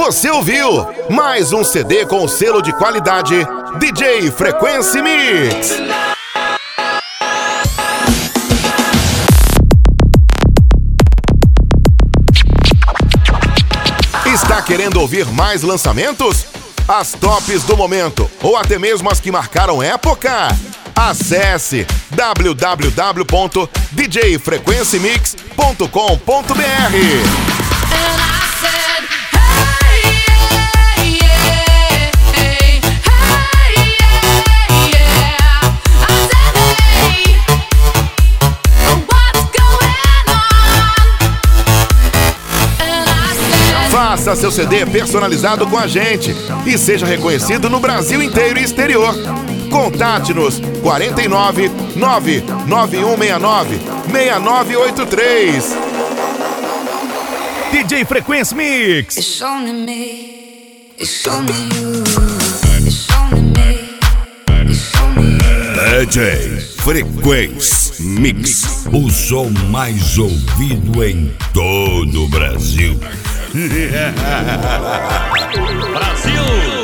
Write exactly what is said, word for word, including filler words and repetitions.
Você ouviu mais um C D com o selo de qualidade D J Frequency Mix. Está querendo ouvir mais lançamentos? As tops do momento ou até mesmo as que marcaram época? Acesse w w w ponto d j frequency mix ponto com ponto b r. Faça seu C D personalizado com a gente e seja reconhecido no Brasil inteiro e exterior. Contate-nos quarenta e nove, nove nove um seis nove, seis nove oito três. D J Frequency Mix. It's only me, it's only you, it's only me, it's only you. D J Frequency Mix, o som mais ouvido em todo o Brasil. Brasil!